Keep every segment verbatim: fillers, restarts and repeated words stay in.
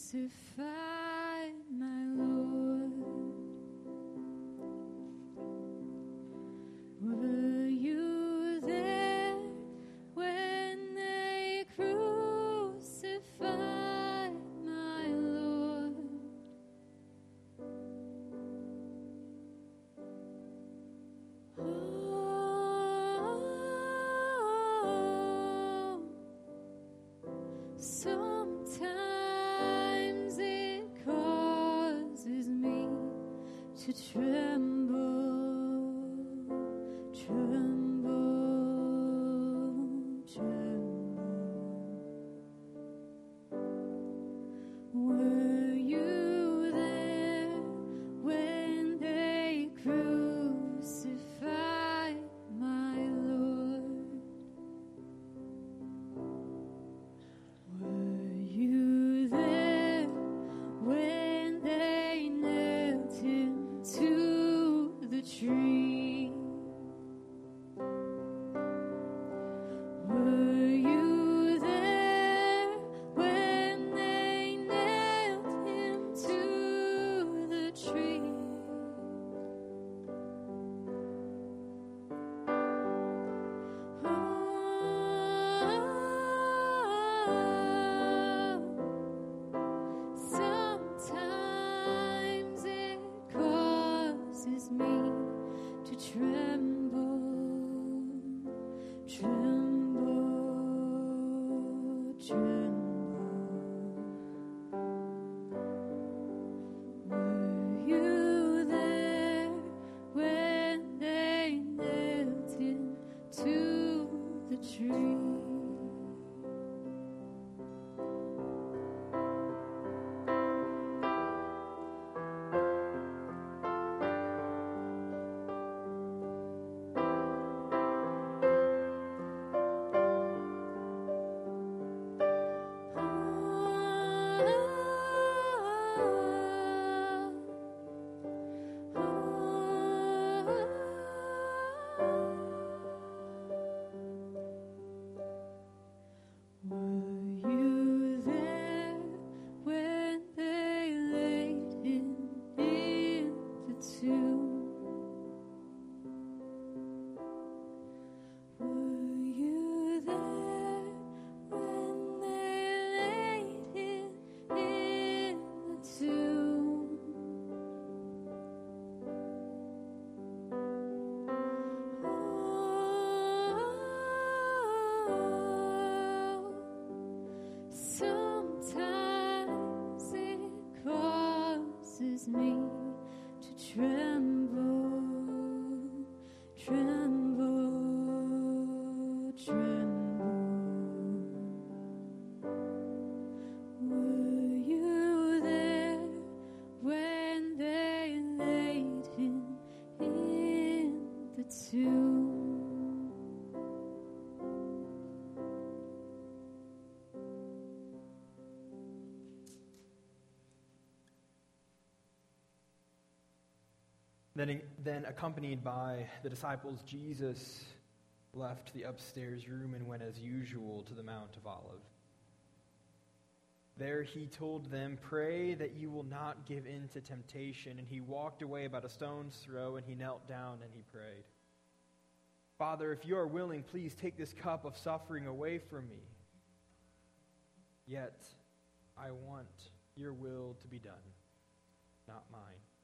my Lord. Were you there when they crucified my Lord? Oh, sometimes it causes me to tremble, tremble, tremble. Were you there when they crucified my Lord? Were you there when they nailed him to the tree? Were you there when they nailed him to the tree? Oh, sometimes it causes me to tremble, tremble, tremble. Were you there when they nailed him to the tree? Were you there when they laid him in the tomb? Were you there when they laid him in the tomb? Oh, sometimes it causes me to tremble, tremble, tremble. Were you there when they laid him in the tomb? Then, then, accompanied by the disciples, Jesus left the upstairs room and went as usual to the Mount of Olives. There he told them, "Pray that you will not give in to temptation." And he walked away about a stone's throw, and he knelt down and he prayed, "Father, if you are willing, please take this cup of suffering away from me. Yet I want your will to be done, not mine."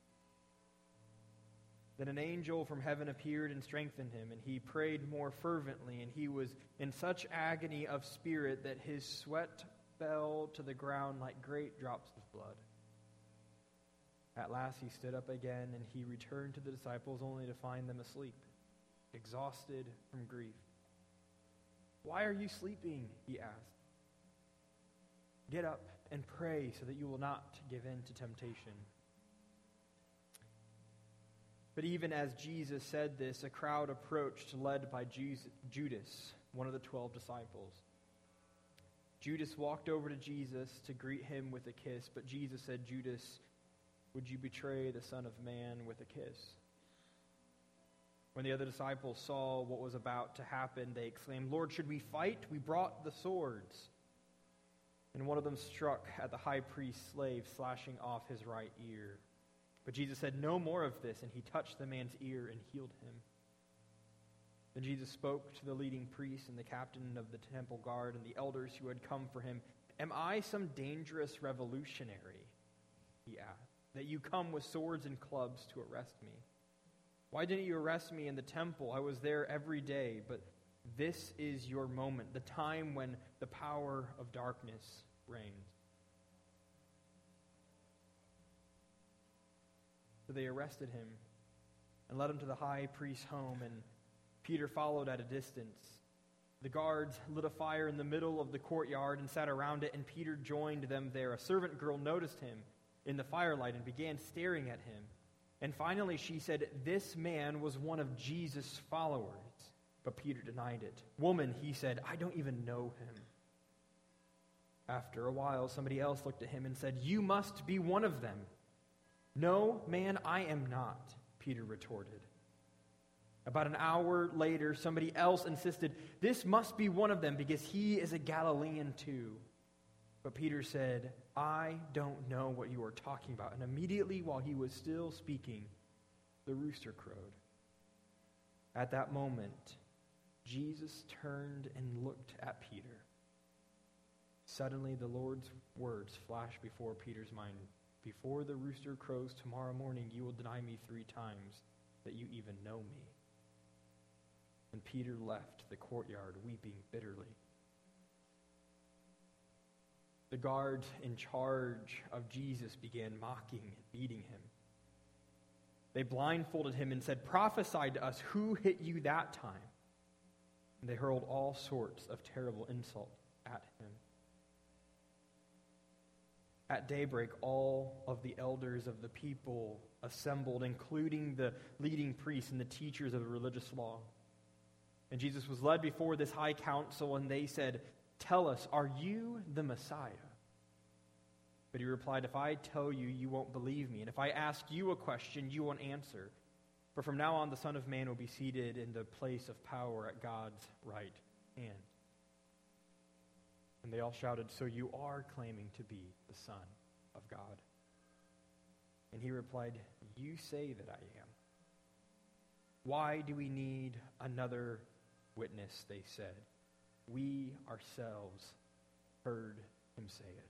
Then an angel from heaven appeared and strengthened him, and he prayed more fervently, and he was in such agony of spirit that his sweat fell to the ground like great drops of blood. At last he stood up again, and he returned to the disciples only to find them asleep, exhausted from grief. "Why are you sleeping?" he asked. "Get up and pray so that you will not give in to temptation." But even as Jesus said this, a crowd approached, led by Judas, one of the twelve disciples. Judas walked over to Jesus to greet him with a kiss, but Jesus said, "Judas, would you betray the Son of Man with a kiss?" When the other disciples saw what was about to happen, they exclaimed, "Lord, should we fight? We brought the swords." And one of them struck at the high priest's slave, slashing off his right ear. But Jesus said, "No more of this," and he touched the man's ear and healed him. Then Jesus spoke to the leading priests and the captain of the temple guard and the elders who had come for him. "Am I some dangerous revolutionary," he asked, "that you come with swords and clubs to arrest me? Why didn't you arrest me in the temple? I was there every day, but this is your moment, the time when the power of darkness reigns." So they arrested him and led him to the high priest's home, and Peter followed at a distance. The guards lit a fire in the middle of the courtyard and sat around it, and Peter joined them there. A servant girl noticed him in the firelight and began staring at him. And finally she said, "This man was one of Jesus' followers." But Peter denied it. "Woman," he said, "I don't even know him." After a while, somebody else looked at him and said, "You must be one of them." "No, man, I am not," Peter retorted. About an hour later, somebody else insisted, "This must be one of them because he is a Galilean too." But Peter said, "I don't know what you are talking about." And immediately while he was still speaking, the rooster crowed. At that moment, Jesus turned and looked at Peter. Suddenly the Lord's words flashed before Peter's mind. "Before the rooster crows tomorrow morning, you will deny me three times that you even know me." And Peter left the courtyard weeping bitterly. The guards in charge of Jesus began mocking and beating him. They blindfolded him and said, "Prophesy to us, who hit you that time?" And they hurled all sorts of terrible insults at him. At daybreak, all of the elders of the people assembled, including the leading priests and the teachers of the religious law. And Jesus was led before this high council, and they said, "Tell us, are you the Messiah?" But he replied, "If I tell you, you won't believe me. And if I ask you a question, you won't answer. For from now on, the Son of Man will be seated in the place of power at God's right hand." And they all shouted, "So you are claiming to be the Son of God?" And he replied, "You say that I am." "Why do we need another witness?" they said. "We ourselves heard him say it."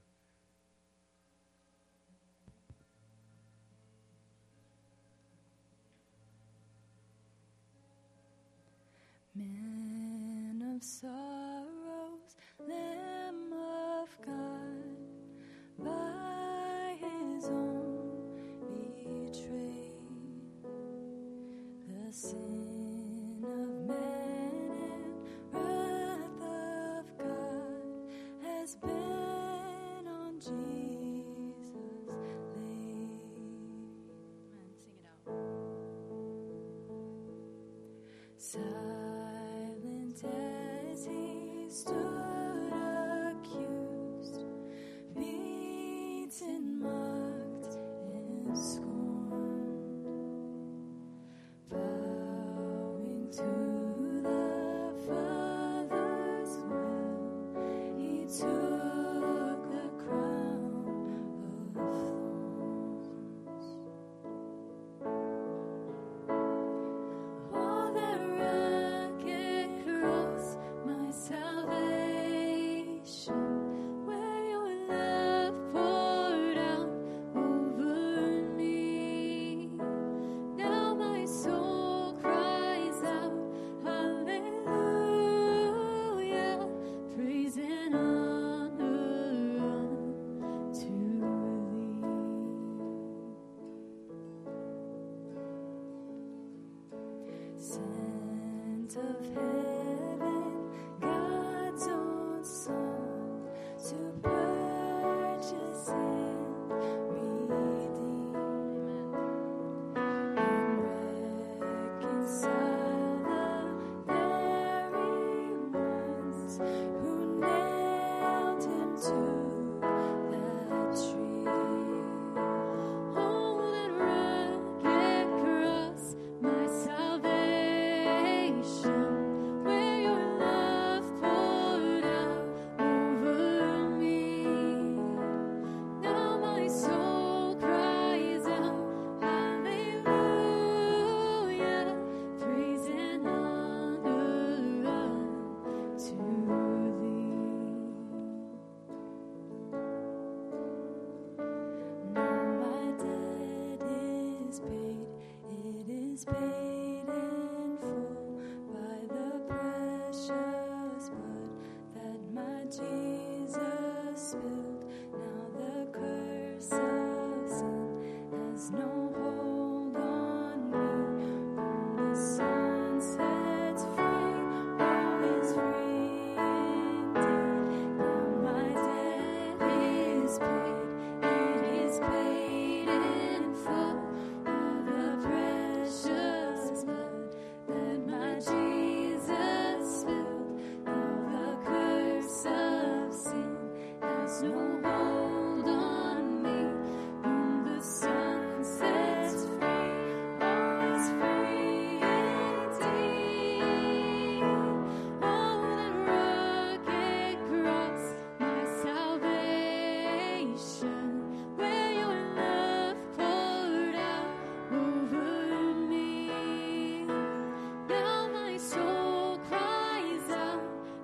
Man of sorrows, Lamb of God, by his own betrayed, the sin of man and wrath of God has been on Jesus laid. Amen. Sing it out. Silent as he stood accused, beaten, mocked, and scorned, bowing to the Father's will, he took the crown of thorns. All that rugged cross, my salvation, where your love poured out over me. Now my soul cries out, hallelujah, praise and honor unto thee. Sent of heaven, God's own Son, to purchase and redeem, and reconcile the very ones who nailed him to that tree. Oh, that rugged cross, my salvation, There's no hold on me. Whom the Son sets free, all is free indeed. Now my debt is paid, it is paid in full. By the precious blood that my Jesus spilled, now the curse of sin has no hold on me. Whom the Son sets free, all is free indeed. Oh, that rugged cross, my salvation, where your love poured out over me. Now my soul cries out,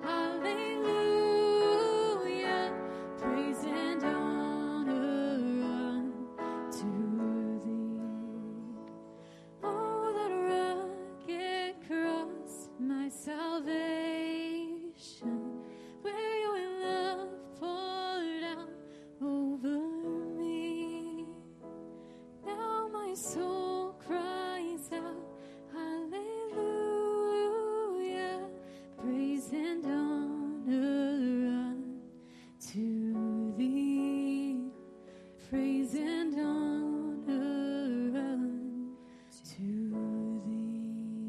hallelujah, praise and honor unto thee. Oh, that rugged cross, my salvation, where your love poured out over me. Now my soul cries out, hallelujah, praise and honor unto thee. Praise and honor unto thee.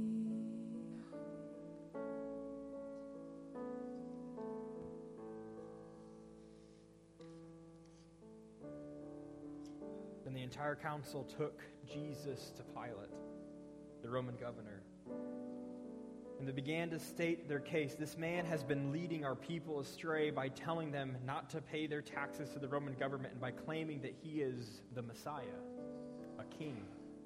Then the entire council took Jesus to Pilate, the Roman governor. And they began to state their case. This man has been leading our people astray by telling them not to pay their taxes to the Roman government and by claiming that he is the Messiah, a king.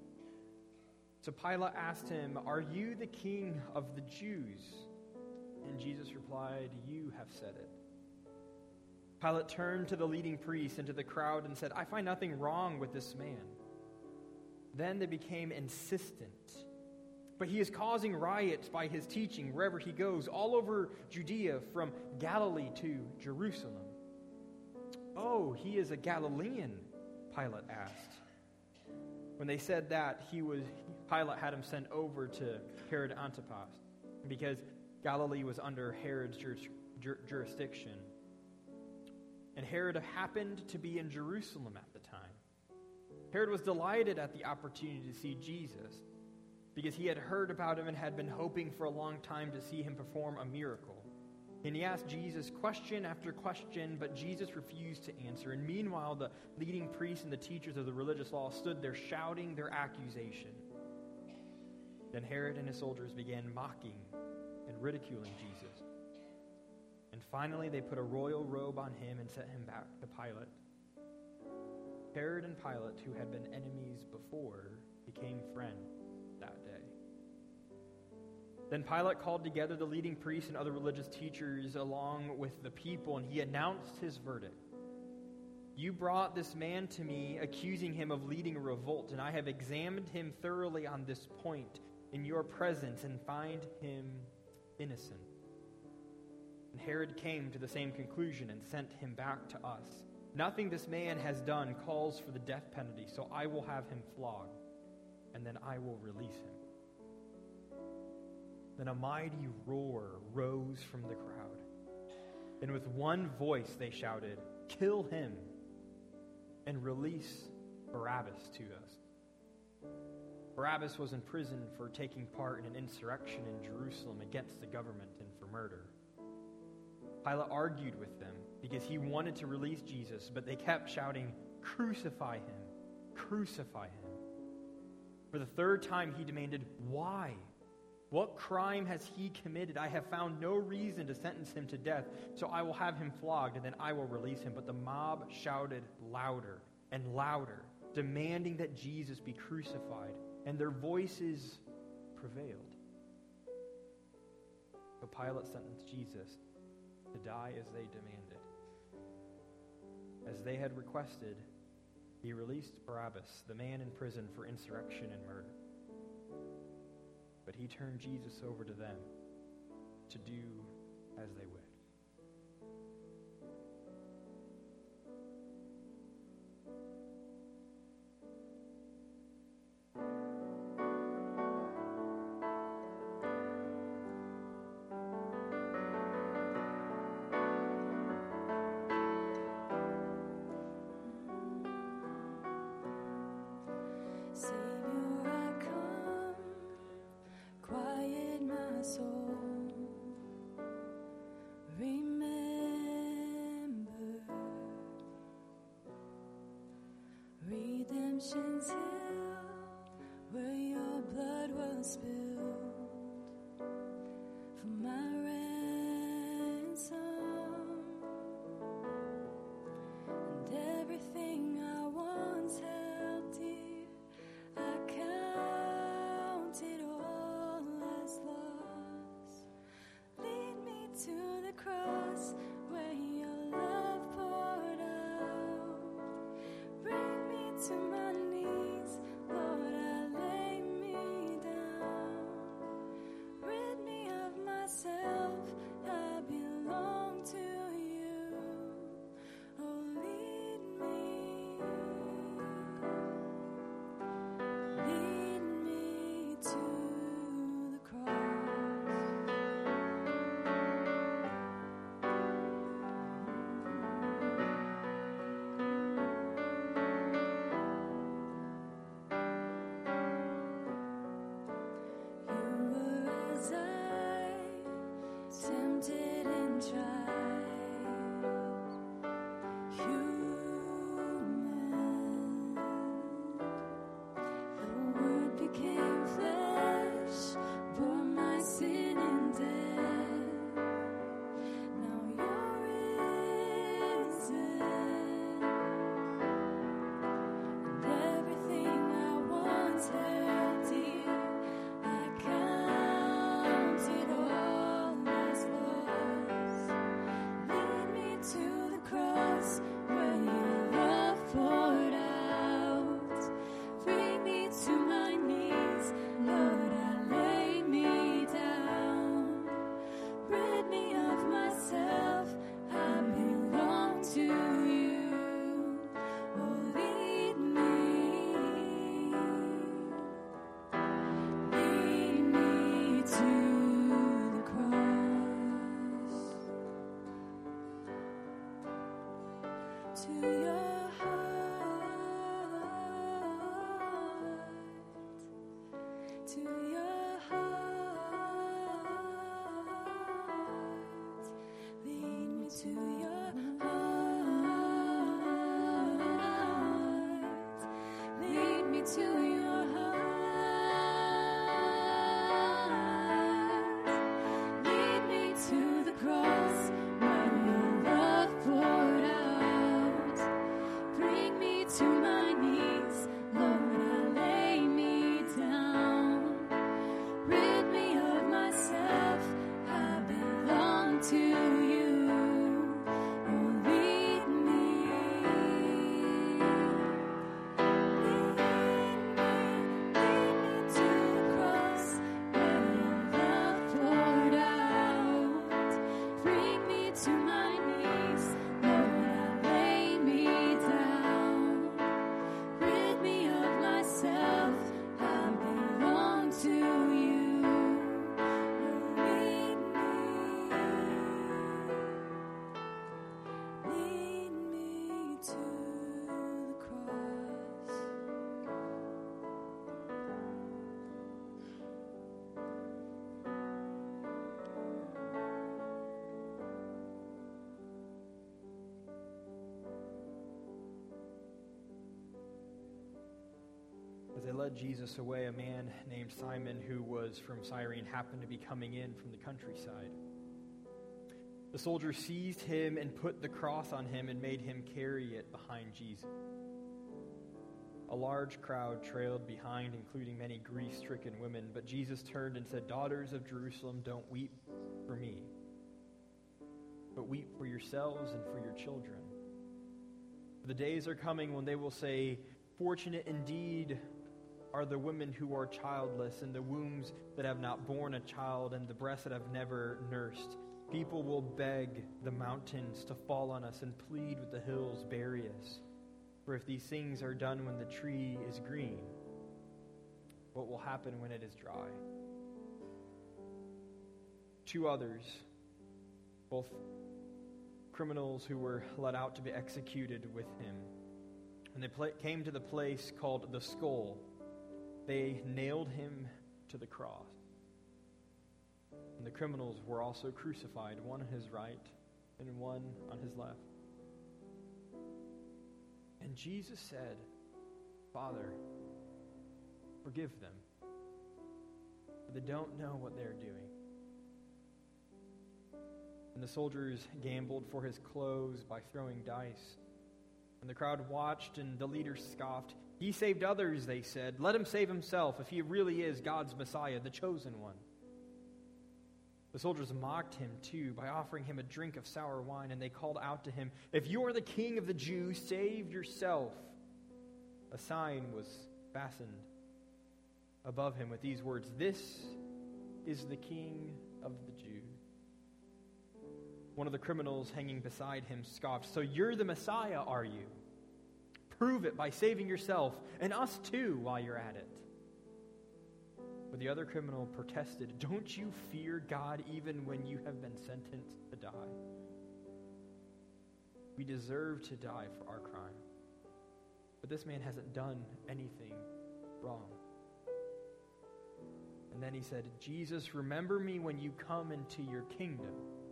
So Pilate asked him, "Are you the king of the Jews?" And Jesus replied, "You have said it." Pilate turned to the leading priests and to the crowd and said, "I find nothing wrong with this man." Then they became insistent. "But he is causing riots by his teaching wherever he goes, all over Judea, from Galilee to Jerusalem." "Oh, he is a Galilean?" Pilate asked. When they said that, he was Pilate had him sent over to Herod Antipas, because Galilee was under Herod's juris, jur, jurisdiction. And Herod happened to be in Jerusalem at the time. Herod was delighted at the opportunity to see Jesus, because he had heard about him and had been hoping for a long time to see him perform a miracle. And he asked Jesus question after question, but Jesus refused to answer. And meanwhile, the leading priests and the teachers of the religious law stood there shouting their accusation. Then Herod and his soldiers began mocking and ridiculing Jesus. And finally, they put a royal robe on him and sent him back to Pilate. Herod and Pilate, who had been enemies before, became friends that day. Then Pilate called together the leading priests and other religious teachers along with the people, and he announced his verdict. "You brought this man to me, accusing him of leading a revolt, and I have examined him thoroughly on this point in your presence and find him innocent." And Herod came to the same conclusion and sent him back to us. "Nothing this man has done calls for the death penalty, so I will have him flogged, and then I will release him." Then a mighty roar rose from the crowd. And with one voice they shouted, "Kill him and release Barabbas to us." Barabbas was in prison for taking part in an insurrection in Jerusalem against the government and for murder. Pilate argued with them because he wanted to release Jesus, but they kept shouting, "Crucify him, crucify him." For the third time he demanded, "Why? What crime has he committed? I have found no reason to sentence him to death, so I will have him flogged and then I will release him." But the mob shouted louder and louder, demanding that Jesus be crucified, and their voices prevailed. But Pilate sentenced Jesus to die as they demanded. As they had requested, he released Barabbas, the man in prison for insurrection and murder. But he turned Jesus over to them to do as they would. Savior, I come, quiet my soul. Remember redemption's hill, where your blood was spilled for my ransom, and everything I once held dear, I count it all as loss. Lead me to the cross where your love poured out. Bring me to my knees, Lord, I lay me down. Rid me of myself, I belong to you. Oh, lead me, lead me to the cross. You were as I, tempted and tried, human. The Word became flesh, bore my sin and death. Now you're risen, and everything I once held dear, I count it all as loss. Lead me to the cross where your love poured out. Bring me to my knees, Lord, I lay me down. Rid me of myself, I belong to you. Oh, lead me, lead me to the cross, to your heart, to your heart. Lead me to your heart. Lead me to your heart. Lead me to the cross where your love poured out. Bring me to my knees, Lord, I lay me down. Rid me of myself, I belong to you. Oh, lead me, lead me, lead me to the cross where your love poured out. Bring me to my knees, Lord, I lay me down. Rid me of myself, I belong to you. Oh, lead me, lead me to the cross. As they led Jesus away, a man named Simon, who was from Cyrene, happened to be coming in from the countryside. The soldiers seized him and put the cross on him and made him carry it behind Jesus. A large crowd trailed behind, including many grief-stricken women, but Jesus turned and said, "Daughters of Jerusalem, don't weep for me, but weep for yourselves and for your children. The days are coming when they will say, 'Fortunate indeed are the women who are childless, and the wombs that have not borne a child, and the breasts that have never nursed.' People will beg the mountains to fall on us and plead with the hills, 'Bury us.' For if these things are done when the tree is green, what will happen when it is dry?" Two others, both criminals who were led out to be executed with him, and they pla- came to the place called the Skull, they nailed him to the cross. And the criminals were also crucified, one on his right and one on his left. And Jesus said, Father, forgive them, for they don't know what they're doing. And the soldiers gambled for his clothes by throwing dice. And the crowd watched, and the leaders scoffed. He saved others, they said. Let him save himself if he really is God's Messiah, the chosen one. The soldiers mocked him, too, by offering him a drink of sour wine, and they called out to him, If you are the king of the Jews, save yourself. A sign was fastened above him with these words, This is the King of the Jews. One of the criminals hanging beside him scoffed, So you're the Messiah, are you? Prove it by saving yourself, and us too, while you're at it. But the other criminal protested, Don't you fear God even when you have been sentenced to die? We deserve to die for our crime. But this man hasn't done anything wrong. And then he said, Jesus, remember me when you come into your kingdom.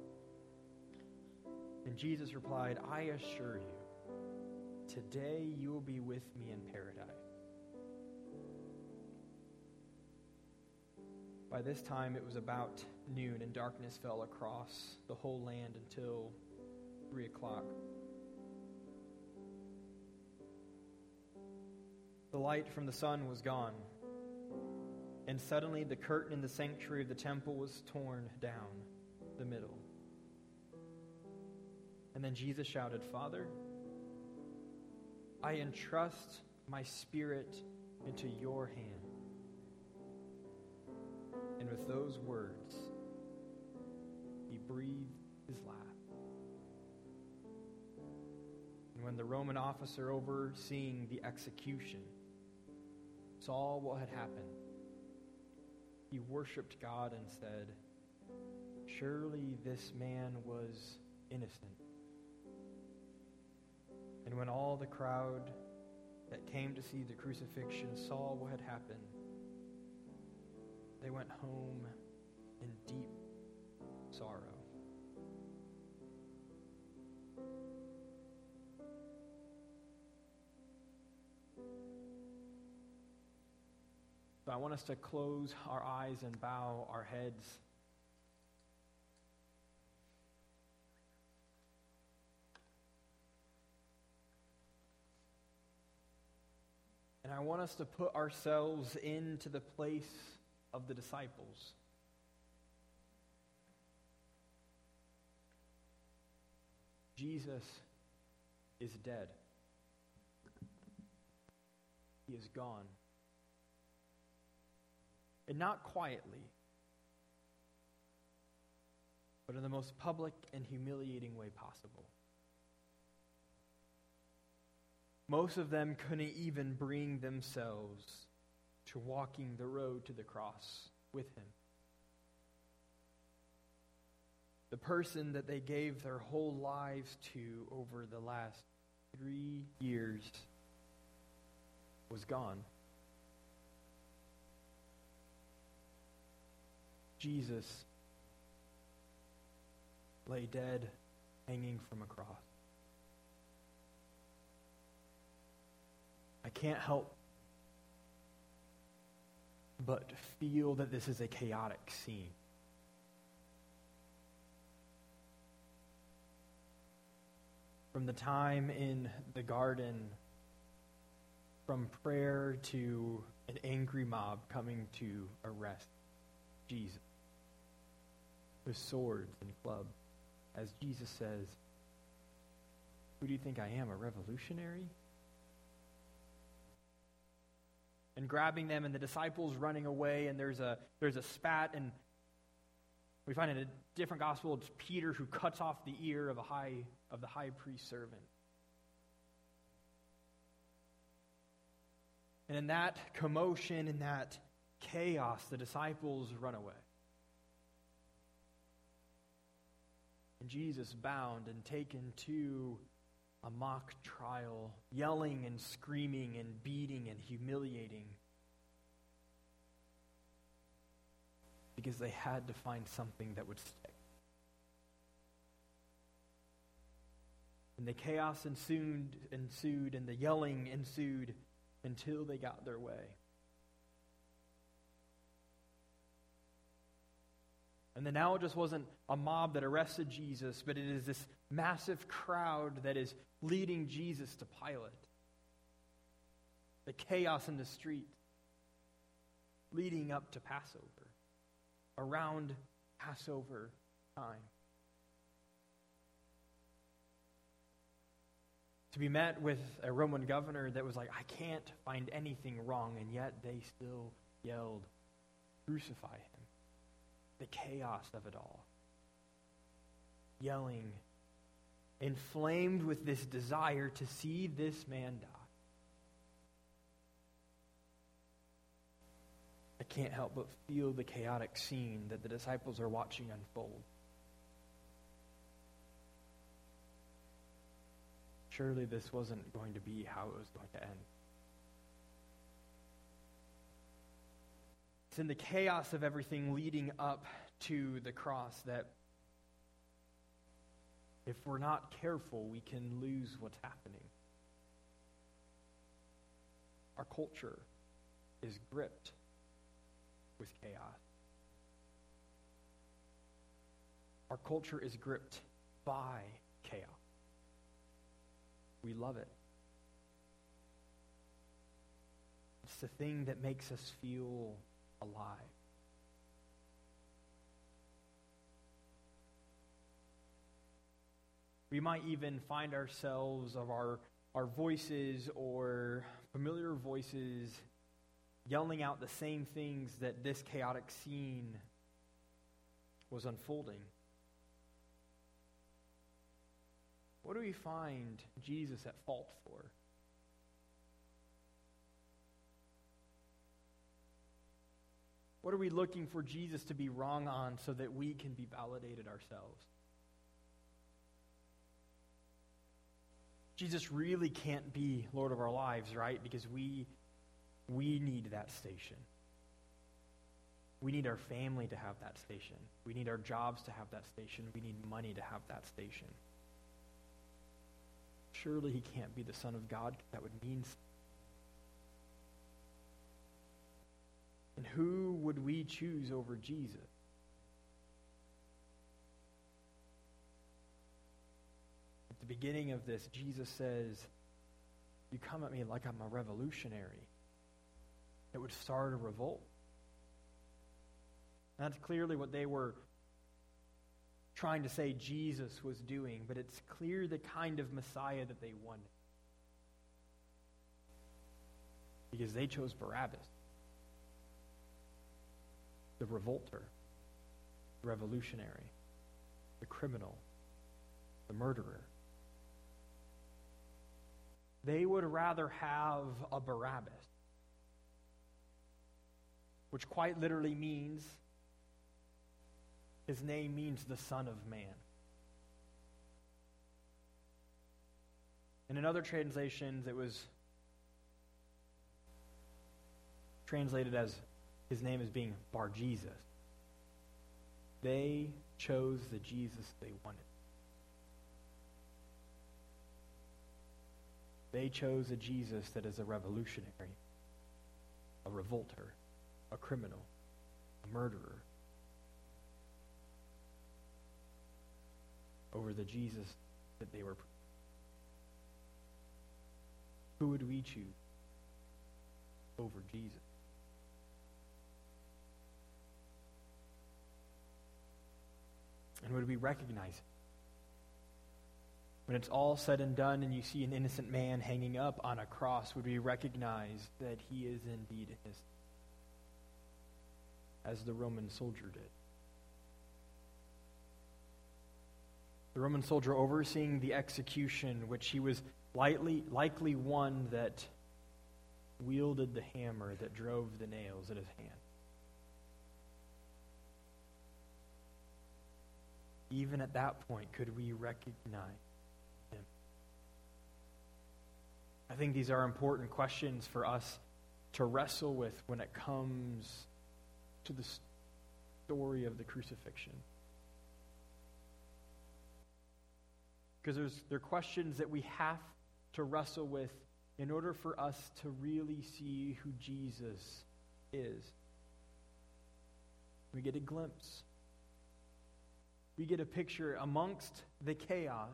And Jesus replied, I assure you, today you will be with me in paradise. By this time it was about noon, and darkness fell across the whole land until three o'clock. The light from the sun was gone, and suddenly the curtain in the sanctuary of the temple was torn down the middle. And then Jesus shouted, Father, I entrust my spirit into your hand. And with those words, he breathed his last. And when the Roman officer overseeing the execution saw what had happened, he worshiped God and said, Surely this man was innocent. And when all the crowd that came to see the crucifixion saw what had happened, they went home in deep sorrow. So I want us to close our eyes and bow our heads. And I want us to put ourselves into the place of the disciples. Jesus is dead. He is gone. And not quietly, but in the most public and humiliating way possible. Most of them couldn't even bring themselves to walking the road to the cross with him. The person that they gave their whole lives to over the last three years was gone. Jesus lay dead, hanging from a cross. I can't help but feel that this is a chaotic scene. From the time in the garden, from prayer to an angry mob coming to arrest Jesus with swords and clubs, as Jesus says, who do you think I am, a revolutionary? And grabbing them, and the disciples running away, and there's a there's a spat, and we find in a different gospel it's Peter who cuts off the ear of a high of the high priest's servant. And in that commotion, in that chaos, the disciples run away. And Jesus bound and taken to a mock trial, yelling and screaming and beating and humiliating because they had to find something that would stick. And the chaos ensued, ensued, and the yelling ensued until they got their way. And then now it just wasn't a mob that arrested Jesus, but it is this massive crowd that is leading Jesus to Pilate. The chaos in the street leading up to Passover, around Passover time. To be met with a Roman governor that was like, I can't find anything wrong, and yet they still yelled, crucify him. The chaos of it all. Yelling, inflamed with this desire to see this man die. I can't help but feel the chaotic scene that the disciples are watching unfold. Surely this wasn't going to be how it was going to end. It's in the chaos of everything leading up to the cross that if we're not careful, we can lose what's happening. Our culture is gripped with chaos. Our culture is gripped by chaos. We love it. It's the thing that makes us feel alive. We might even find ourselves of our, our voices or familiar voices yelling out the same things that this chaotic scene was unfolding. What do we find Jesus at fault for? What are we looking for Jesus to be wrong on so that we can be validated ourselves? Jesus really can't be Lord of our lives, right? Because we we need that station. We need our family to have that station. We need our jobs to have that station. We need money to have that station. Surely he can't be the Son of God. That would mean something. And who would we choose over Jesus? At the beginning of this, Jesus says, you come at me like I'm a revolutionary. It would start a revolt. And that's clearly what they were trying to say Jesus was doing, but it's clear the kind of Messiah that they wanted. Because they chose Barabbas, the revolter, the revolutionary, the criminal, the murderer. They would rather have a Barabbas, which quite literally means, his name means the Son of Man. And in other translations, it was translated as his name as being Bar-Jesus. They chose the Jesus they wanted. They chose a Jesus that is a revolutionary, a revolter, a criminal, a murderer, over the Jesus that they were. Who would we choose over Jesus? And would we recognize it? When it's all said and done and you see an innocent man hanging up on a cross, would we recognize that he is indeed innocent, as the Roman soldier did? The Roman soldier overseeing the execution, which he was lightly, likely one that wielded the hammer that drove the nails in his hand. Even at that point, could we recognize him? I think these are important questions for us to wrestle with when it comes to the story of the crucifixion. Because there's there are questions that we have to wrestle with in order for us to really see who Jesus is. We get a glimpse. We get a picture amongst the chaos,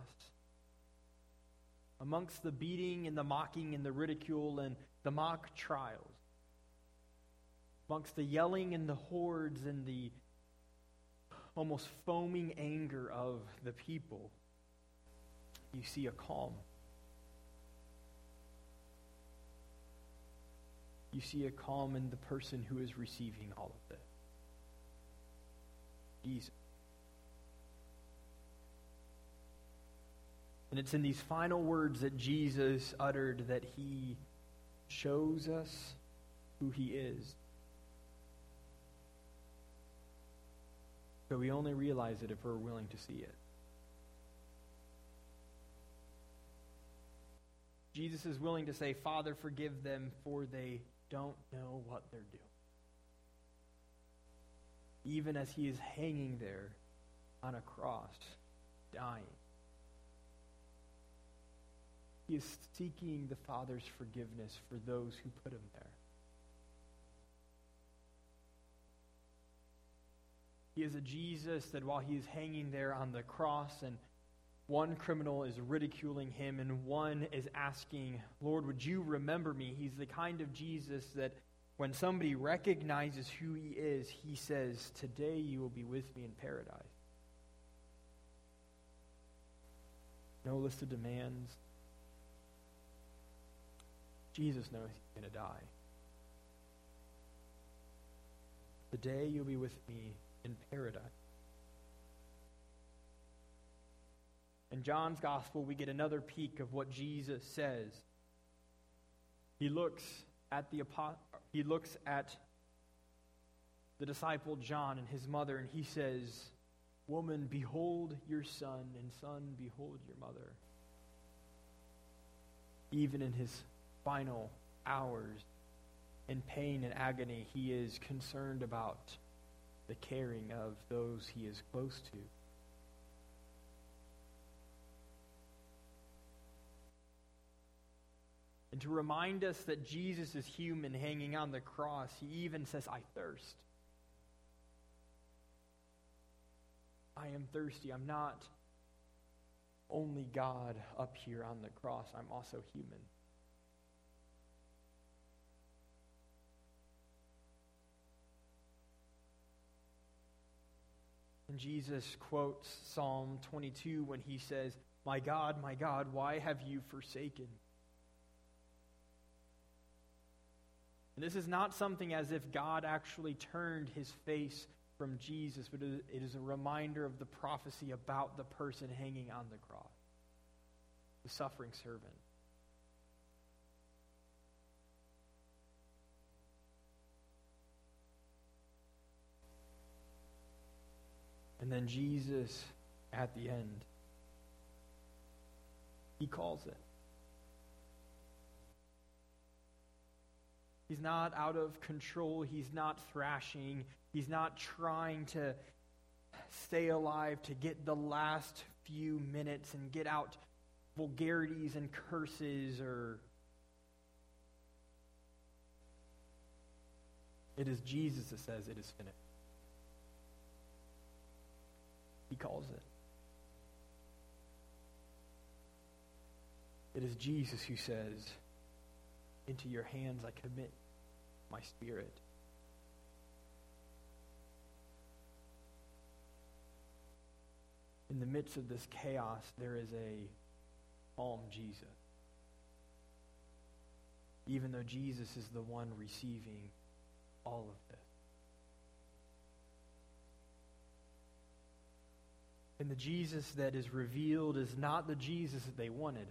amongst the beating and the mocking and the ridicule and the mock trials, amongst the yelling and the hordes and the almost foaming anger of the people. You see a calm. You see a calm in the person who is receiving all of this. Jesus. And it's in these final words that Jesus uttered that he shows us who he is. But we only realize it if we're willing to see it. Jesus is willing to say, Father, forgive them, for they don't know what they're doing. Even as he is hanging there on a cross, dying. He is seeking the Father's forgiveness for those who put him there. He is a Jesus that while he is hanging there on the cross and one criminal is ridiculing him and one is asking, Lord, would you remember me? He's the kind of Jesus that when somebody recognizes who he is, he says, today you will be with me in paradise. No list of demands. Jesus knows he's going to die. Today you'll be with me in paradise. In John's gospel, we get another peek of what Jesus says. He looks at the he looks at the disciple John and his mother, and he says, "Woman, behold your son, and son, behold your mother." Even in his final hours, in pain and agony, he is concerned about the caring of those he is close to. And to remind us that Jesus is human hanging on the cross, he even says, I thirst. I am thirsty. I'm not only God up here on the cross. I'm also human. And Jesus quotes Psalm twenty-two when he says, My God, my God, why have you forsaken? And this is not something as if God actually turned his face from Jesus, but it is a reminder of the prophecy about the person hanging on the cross, the suffering servant. And then Jesus, at the end, he calls it. He's not out of control. He's not thrashing. He's not trying to stay alive to get the last few minutes and get out vulgarities and curses or... It is Jesus that says it is finished. He calls it. It is Jesus who says, into your hands I commit my spirit. In the midst of this chaos, there is a calm Jesus. Even though Jesus is the one receiving all of this. And the Jesus that is revealed is not the Jesus that they wanted.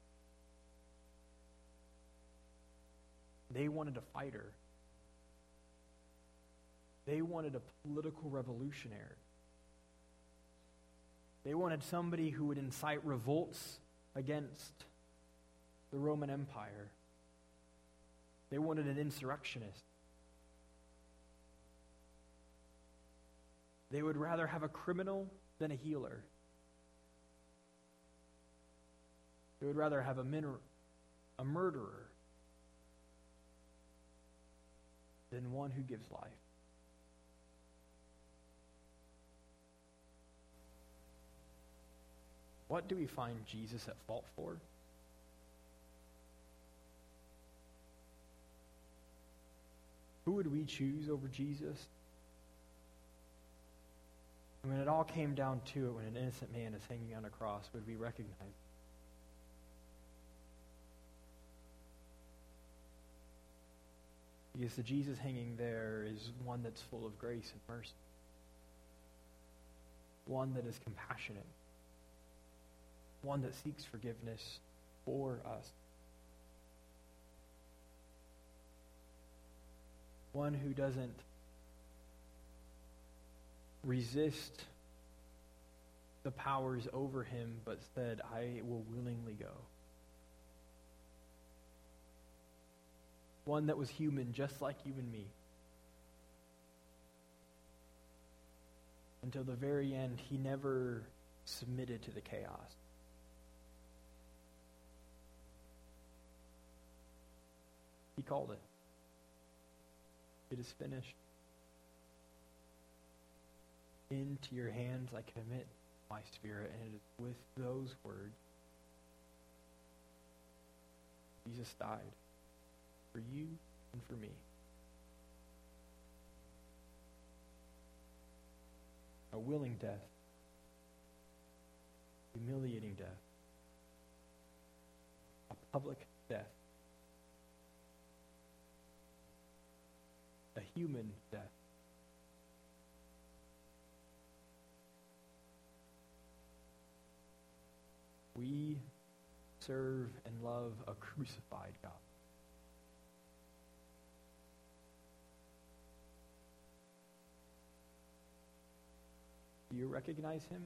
They wanted a fighter. They wanted a political revolutionary. They wanted somebody who would incite revolts against the Roman Empire. They wanted an insurrectionist. They would rather have a criminal than a healer. They would rather have a, min- a murderer than one who gives life. What do we find Jesus at fault for? Who would we choose over Jesus? And when it all came down to it, when an innocent man is hanging on a cross, would we recognize him? Because the Jesus hanging there is one that's full of grace and mercy. One that is compassionate. One that seeks forgiveness for us. One who doesn't resist the powers over him, but said, I will willingly go. One that was human, just like you and me. Until the very end, he never submitted to the chaos. He called it. It is finished. Into your hands I commit my spirit. And it is with those words Jesus died for you and for me. A willing death. Humiliating death. A public death. A human death. We serve and love a crucified God. Do you recognize him?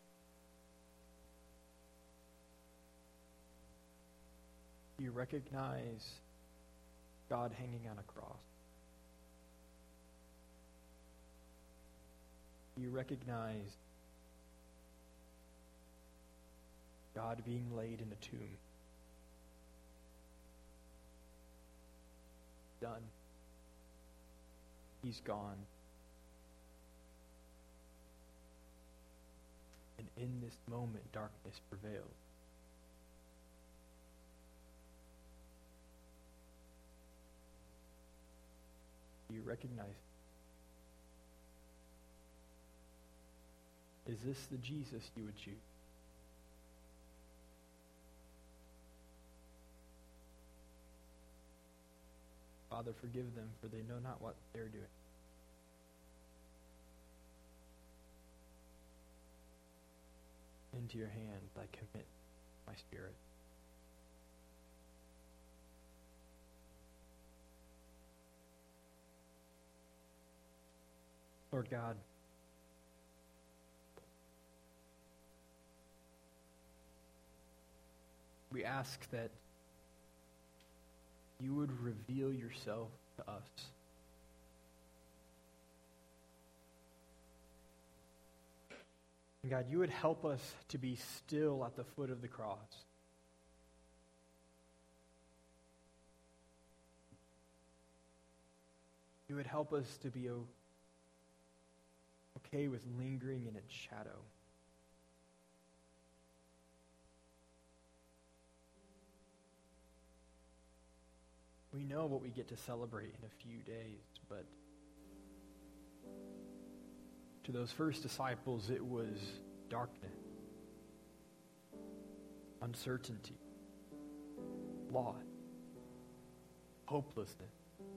Do you recognize God hanging on a cross? Do you recognize God being laid in a tomb? Done. He's gone. And in this moment, darkness prevails. Do you recognize it? Is this the Jesus you would choose? Father, forgive them, for they know not what they're doing. Into your hands I commit my spirit. Lord God, we ask that you would reveal yourself to us. And God, you would help us to be still at the foot of the cross. You would help us to be okay with lingering in its shadow. We know what we get to celebrate in a few days, but to those first disciples, it was darkness, uncertainty, loss, hopelessness.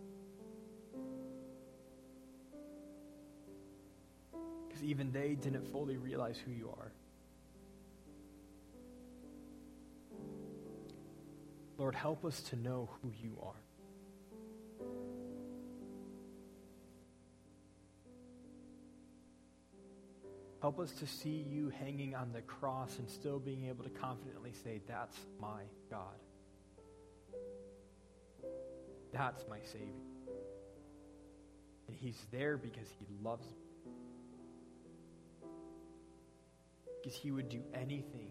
Because even they didn't fully realize who you are. Lord, help us to know who you are. Help us to see you hanging on the cross and still being able to confidently say, that's my God. That's my Savior. And he's there because he loves me. because he would do anything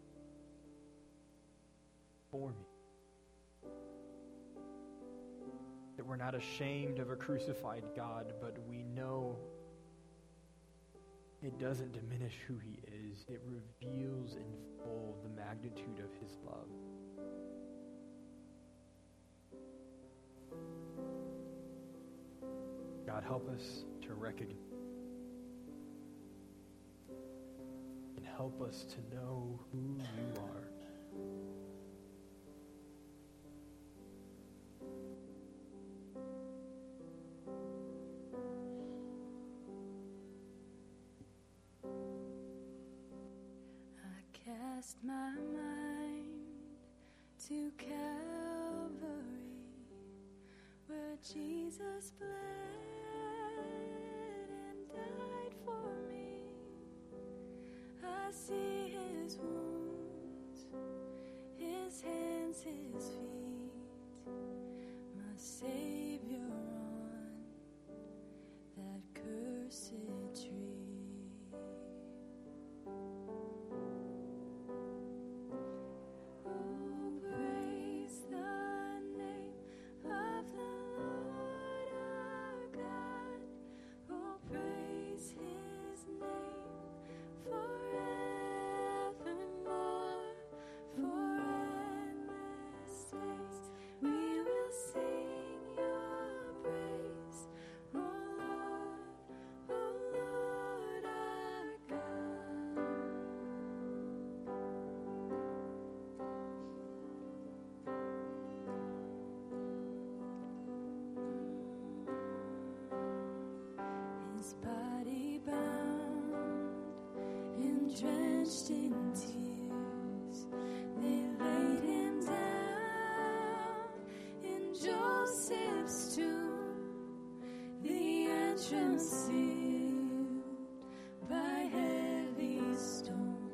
for me. That we're not ashamed of a crucified God, but we know it doesn't diminish who he is. It reveals in full the magnitude of his love. God, help us to recognize and help us to know who you are. Cast my mind to Calvary, where Jesus bled and died for me. I see his wounds, his hands, his feet, my Savior on that cursed tree. Body bound and drenched in tears, they laid him down in Joseph's tomb, the entrance sealed by heavy stone,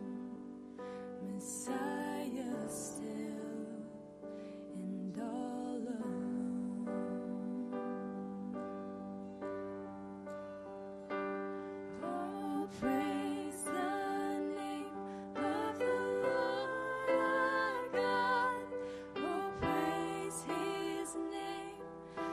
Messiah still and all alone. Praise the name of the Lord our God. Oh, praise his name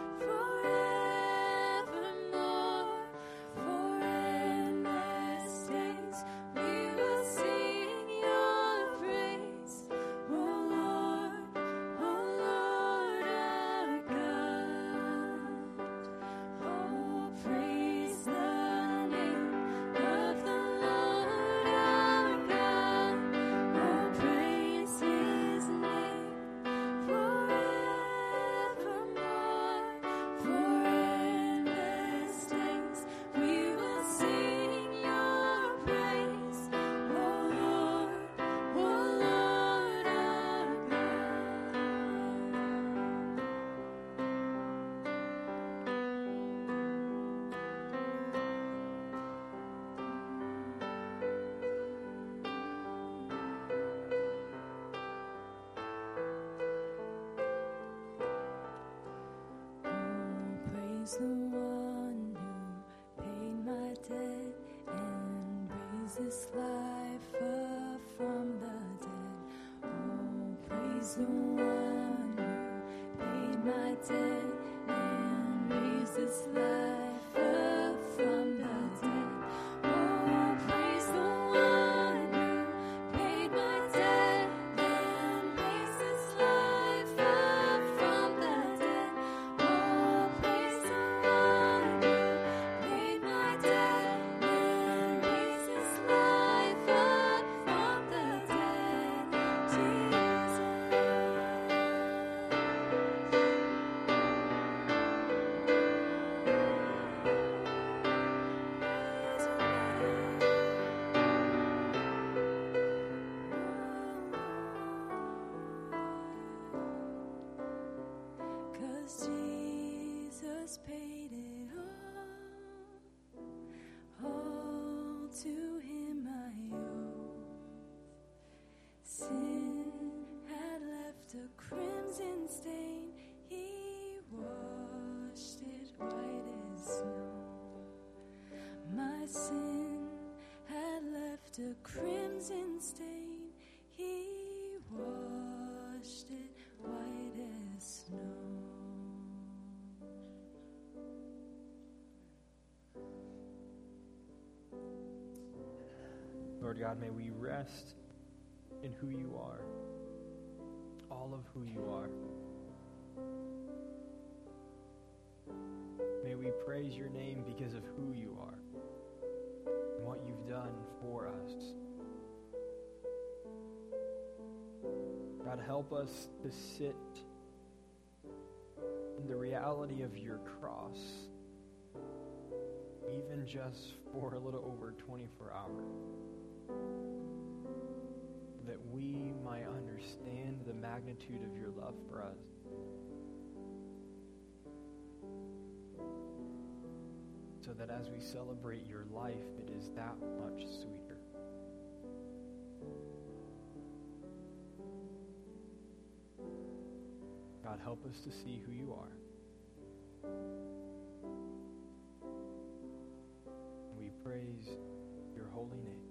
forevermore. For endless days we will sing your praise. Oh Lord, oh Lord our God. Oh, praise the name of the Lord our God. Oh, praise his name forevermore. For endless days we will sing your praise. Oh Lord, oh Lord our Oh, praise the one who paid my debt and raised this life up from the dead. Oh, praise the one who paid my debt and raised this life up from the dead. Oh, praise the one who paid my debt and raised this life up from the dead. Oh, praise the one who paid my debt and raised this life up from the dead. Jesus. Cause Jesus paid it all, all to him I owe. Sin had left a crimson stain, he washed it white as snow. My sin had left a crimson sins in stain, he washed it white as snow. Lord God, may we rest in who you are, all of who you are. May we praise your name because of who you are and what you've done for us. God, help us to sit in the reality of your cross, even just for a little over twenty-four hours, that we might understand the magnitude of your love for us. So that as we celebrate your life, it is that much sweeter. God, help us to see who you are. We praise your holy name.